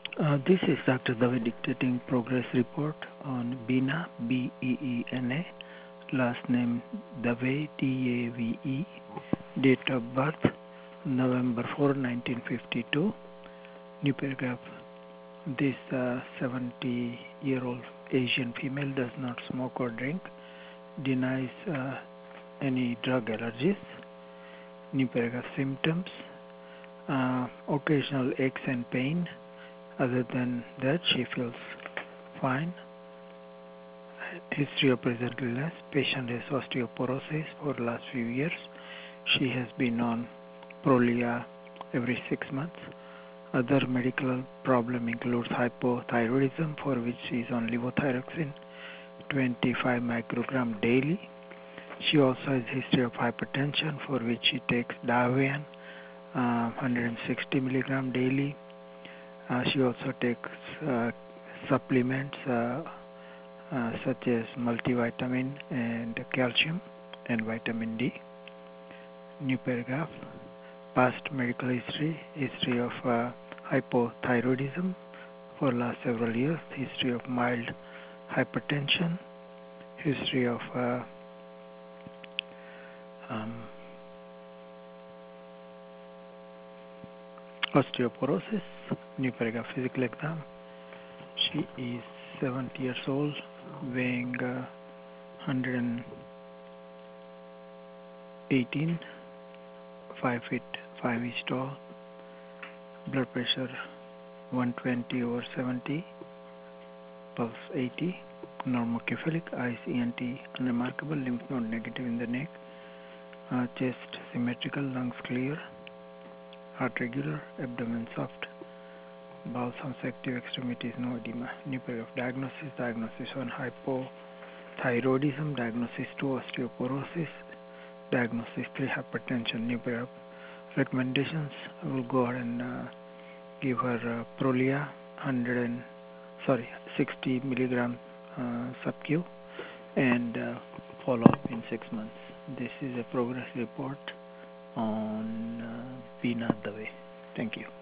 This is Dr. Dave dictating progress report on Beena, B-E-E-N-A, last name Dave, D-A-V-E, date of birth November 4, 1952. New paragraph. This 70-year-old Asian female does not smoke or drink, denies any drug allergies. New paragraph. Symptoms. Occasional aches and pain. Other than that, she feels fine. History of present illness. Patient has osteoporosis for the last few years. She has been on Prolia every 6 months. Other medical problem includes hypothyroidism, for which she is on levothyroxine 25 microgram daily. She also has history of hypertension, for which she takes Davian 160 milligram daily. She also takes supplements such as multivitamin and calcium and vitamin D. New paragraph. Past medical history. History of hypothyroidism for last several years. History of mild hypertension. History of osteoporosis. New paragraph. Physical exam. She is 70 years old, weighing 118, 5 feet 5 inch tall, blood pressure 120/70, pulse 80, normal cephalic, eyes ENT unremarkable, lymph node negative in the neck, chest symmetrical, lungs clear, heart regular, abdomen soft, bowel sounds active, extremities no edema. New paragraph. Diagnosis. Diagnosis 1, hypothyroidism. Diagnosis 2, osteoporosis. Diagnosis 3, hypertension. New paragraph. Recommendations. I will go ahead and give her Prolia 60 milligram sub-Q and follow up in 6 months. This is a progress report on Beena Dave. Thank you.